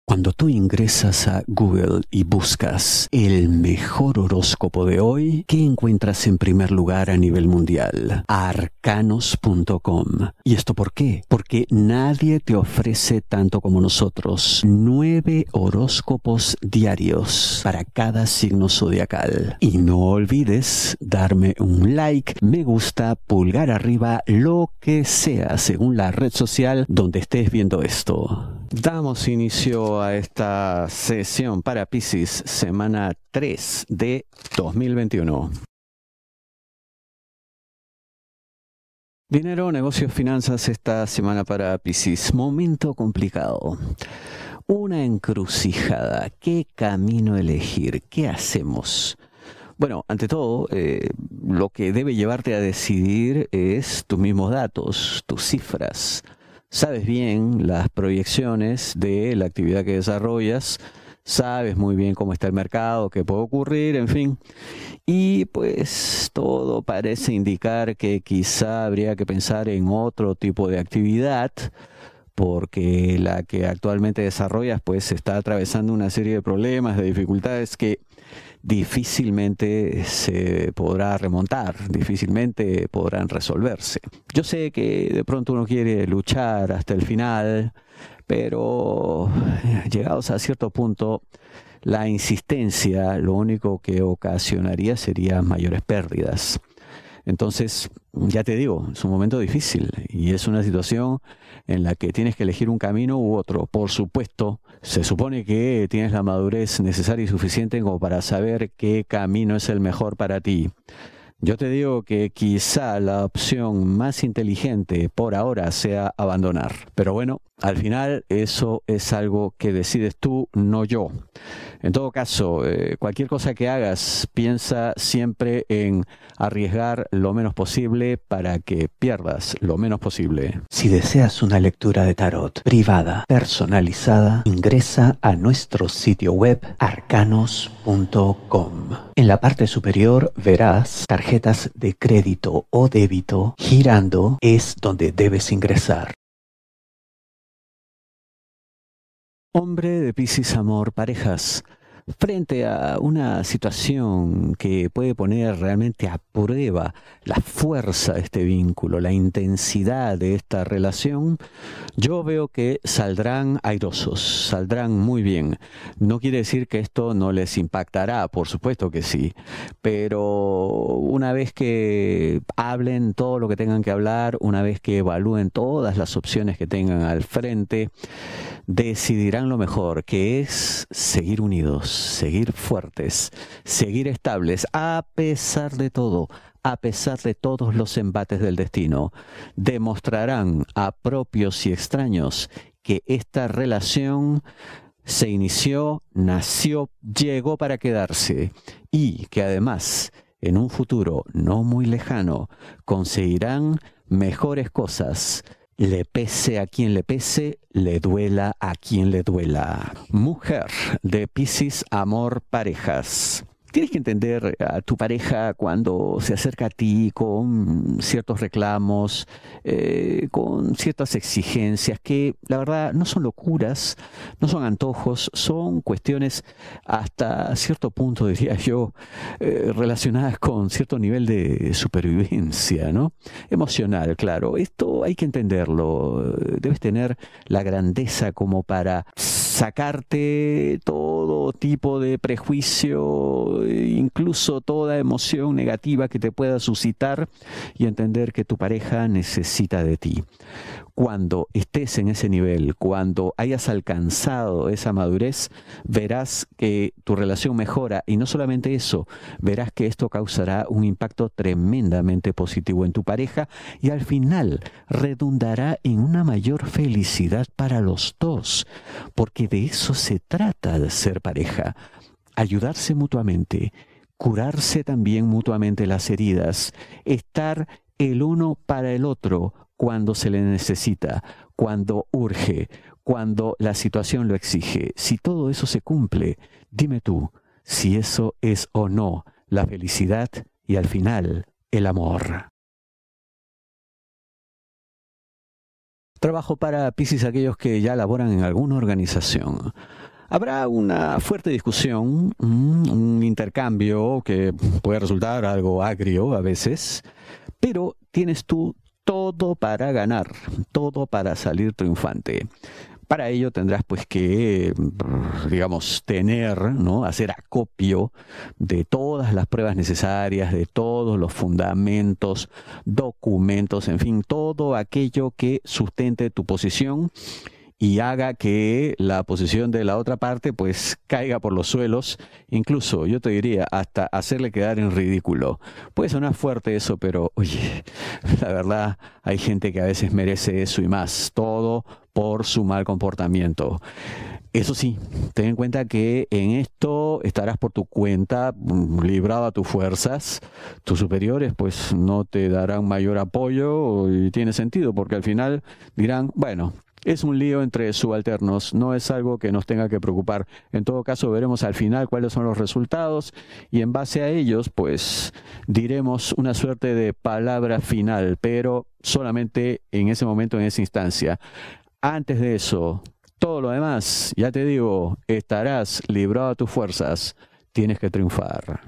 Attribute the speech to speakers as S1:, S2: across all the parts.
S1: Cuando tú ingresas a Google y buscas el mejor horóscopo de hoy, ¿qué encuentras en primer lugar a nivel mundial? Arcanos.com. ¿Y esto por qué? Porque nadie te ofrece tanto como nosotros. 9 horóscopos diarios para cada signo zodiacal. Y no olvides darme un like, me gusta, pulgar arriba, lo que sea, según la red social donde estés viendo esto. Damos inicio a esta sesión para Piscis, semana 3 de 2021. Dinero, negocios, finanzas esta semana para Piscis. Momento complicado. Una encrucijada. ¿Qué camino elegir? ¿Qué hacemos? Bueno, ante todo, lo que debe llevarte a decidir es tus mismos datos, tus cifras. Sabes bien las proyecciones de la actividad que desarrollas, sabes muy bien cómo está el mercado, qué puede ocurrir, en fin. Y pues todo parece indicar que quizá habría que pensar en otro tipo de actividad, porque la que actualmente desarrollas pues está atravesando una serie de problemas, de dificultades que difícilmente se podrá remontar, difícilmente podrán resolverse. Yo sé que de pronto uno quiere luchar hasta el final, pero llegados a cierto punto, la insistencia lo único que ocasionaría sería mayores pérdidas. Entonces, ya te digo, es un momento difícil y es una situación en la que tienes que elegir un camino u otro. Por supuesto, se supone que tienes la madurez necesaria y suficiente como para saber qué camino es el mejor para ti. Yo te digo que quizá la opción más inteligente por ahora sea abandonar. Pero bueno, al final eso es algo que decides tú, no yo. En todo caso, cualquier cosa que hagas, piensa siempre en arriesgar lo menos posible para que pierdas lo menos posible. Si deseas una lectura de tarot privada, personalizada, ingresa a nuestro sitio web arcanos.com. En la parte superior verás tarjetas de crédito o débito. Girando es donde debes ingresar. Hombre de Piscis, amor, parejas. Frente a una situación que puede poner realmente a prueba la fuerza de este vínculo, la intensidad de esta relación, yo veo que saldrán airosos, saldrán muy bien. No quiere decir que esto no les impactará, por supuesto que sí, pero una vez que hablen todo lo que tengan que hablar, una vez que evalúen todas las opciones que tengan al frente, decidirán lo mejor, que es seguir unidos, seguir fuertes, seguir estables, a pesar de todo, a pesar de todos los embates del destino. Demostrarán a propios y extraños que esta relación se inició, nació, llegó para quedarse y que además, en un futuro no muy lejano, conseguirán mejores cosas. Le pese a quien le pese, le duela a quien le duela. Mujer de Piscis, amor, parejas. Tienes que entender a tu pareja cuando se acerca a ti con ciertos reclamos, con ciertas exigencias que la verdad no son locuras, no son antojos, son cuestiones hasta cierto punto, diría yo, relacionadas con cierto nivel de supervivencia, ¿no? Emocional, claro. Esto hay que entenderlo. Debes tener la grandeza como para sacarte todo tipo de prejuicio, incluso toda emoción negativa que te pueda suscitar y entender que tu pareja necesita de ti. Cuando estés en ese nivel, cuando hayas alcanzado esa madurez, verás que tu relación mejora y no solamente eso, verás que esto causará un impacto tremendamente positivo en tu pareja y al final redundará en una mayor felicidad para los dos, porque de eso se trata de ser pareja, ayudarse mutuamente, curarse también mutuamente las heridas, estar el uno para el otro cuando se le necesita, cuando urge, cuando la situación lo exige. Si todo eso se cumple, dime tú si eso es o no la felicidad y al final el amor. Trabajo para Piscis, aquellos que ya laboran en alguna organización. Habrá una fuerte discusión, un intercambio que puede resultar algo agrio a veces, pero tienes tú todo para ganar, todo para salir triunfante. Para ello tendrás pues que, digamos, tener, ¿no? Hacer acopio de todas las pruebas necesarias, de todos los fundamentos, documentos, en fin, todo aquello que sustente tu posición y haga que la posición de la otra parte pues caiga por los suelos, incluso yo te diría hasta hacerle quedar en ridículo. Puede sonar fuerte eso, pero oye, la verdad hay gente que a veces merece eso y más, todo por su mal comportamiento. Eso sí, ten en cuenta que en esto estarás por tu cuenta, librado a tus fuerzas. Tus superiores pues no te darán mayor apoyo y tiene sentido porque al final dirán, bueno, es un lío entre subalternos, no es algo que nos tenga que preocupar. En todo caso, veremos al final cuáles son los resultados y en base a ellos, pues diremos una suerte de palabra final, pero solamente en ese momento, en esa instancia. Antes de eso, todo lo demás, ya te digo, estarás librado a tus fuerzas, tienes que triunfar.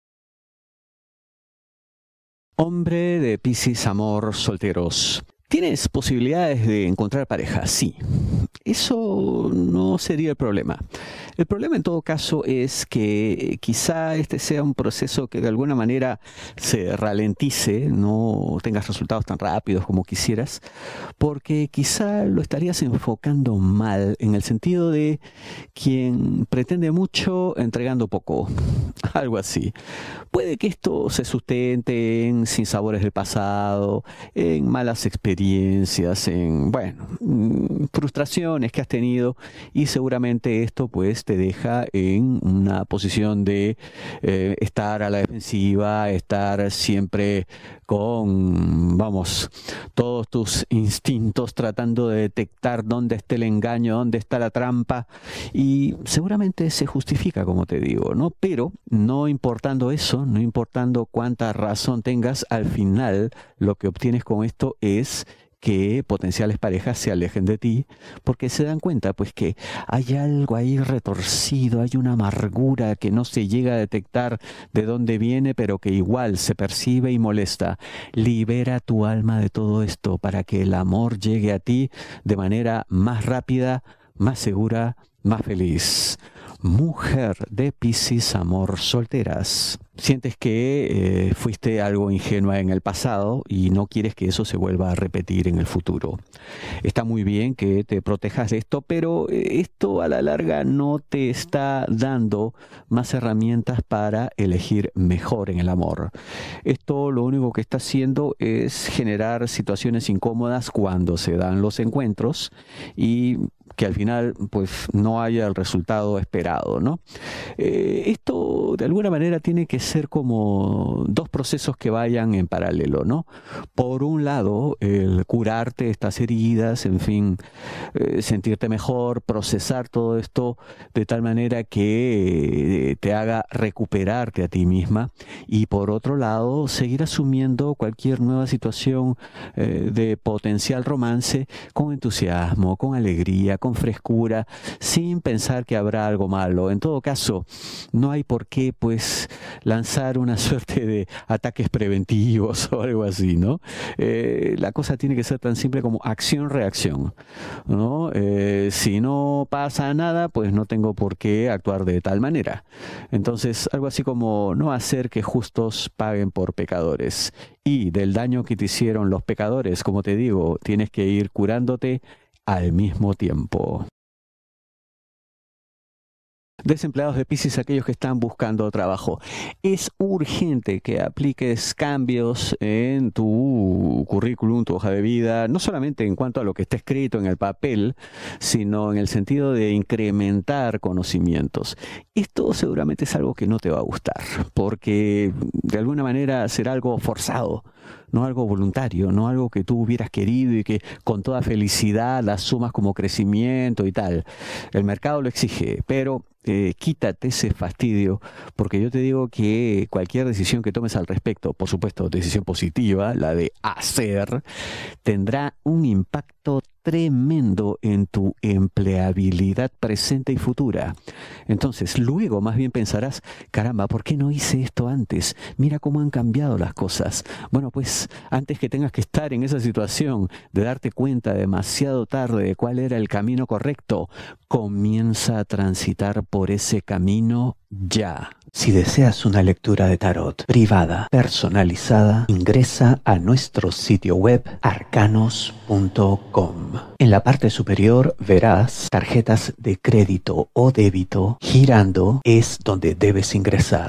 S1: Hombre de Piscis, amor, solteros. ¿Tienes posibilidades de encontrar pareja? Sí. Eso no sería el problema. El problema en todo caso es que quizá este sea un proceso que de alguna manera se ralentice, no tengas resultados tan rápidos como quisieras, porque quizá lo estarías enfocando mal en el sentido de quien pretende mucho entregando poco, algo así. Puede que esto se sustente en sinsabores del pasado, en malas experiencias, en, bueno, frustraciones que has tenido y seguramente esto pues te deja en una posición de estar a la defensiva, estar siempre con, vamos, todos tus instintos tratando de detectar dónde está el engaño, dónde está la trampa y seguramente se justifica, como te digo, ¿no? Pero no importando eso, no importando cuánta razón tengas, al final lo que obtienes con esto es que potenciales parejas se alejen de ti porque se dan cuenta pues que hay algo ahí retorcido, hay una amargura que no se llega a detectar de dónde viene, pero que igual se percibe y molesta. Libera tu alma de todo esto para que el amor llegue a ti de manera más rápida, más segura, más feliz. Mujer de Piscis, amor, solteras. Sientes que fuiste algo ingenua en el pasado y no quieres que eso se vuelva a repetir en el futuro. Está muy bien que te protejas de esto, pero esto a la larga no te está dando más herramientas para elegir mejor en el amor. Esto lo único que está haciendo es generar situaciones incómodas cuando se dan los encuentros y que al final pues no haya el resultado esperado, ¿no? Esto de alguna manera tiene que ser como dos procesos que vayan en paralelo, ¿no? Por un lado, el curarte estas heridas, en fin, sentirte mejor, procesar todo esto de tal manera que te haga recuperarte a ti misma y por otro lado, seguir asumiendo cualquier nueva situación de potencial romance con entusiasmo, con alegría, con frescura, sin pensar que habrá algo malo. En todo caso, no hay por qué, pues, lanzar una suerte de ataques preventivos o algo así, ¿no? La cosa tiene que ser tan simple como acción-reacción, ¿no? Si no pasa nada, pues no tengo por qué actuar de tal manera. Entonces, algo así como no hacer que justos paguen por pecadores. Y del daño que te hicieron los pecadores, como te digo, tienes que ir curándote al mismo tiempo. Desempleados de Piscis, aquellos que están buscando trabajo. Es urgente que apliques cambios en tu currículum, tu hoja de vida, no solamente en cuanto a lo que está escrito en el papel, sino en el sentido de incrementar conocimientos. Esto seguramente es algo que no te va a gustar, porque de alguna manera será algo forzado, no algo voluntario, no algo que tú hubieras querido y que con toda felicidad asumas como crecimiento y tal. El mercado lo exige, pero quítate ese fastidio, porque yo te digo que cualquier decisión que tomes al respecto, por supuesto, decisión positiva, la de hacer, tendrá un impacto tremendo en tu empleabilidad presente y futura. Entonces, luego más bien pensarás, caramba, ¿por qué no hice esto antes? Mira cómo han cambiado las cosas. Bueno, pues antes que tengas que estar en esa situación de darte cuenta demasiado tarde de cuál era el camino correcto, comienza a transitar por ese camino ya. Si deseas una lectura de tarot privada, personalizada, ingresa a nuestro sitio web arcanos.com. En la parte superior verás tarjetas de crédito o débito girando, es donde debes ingresar.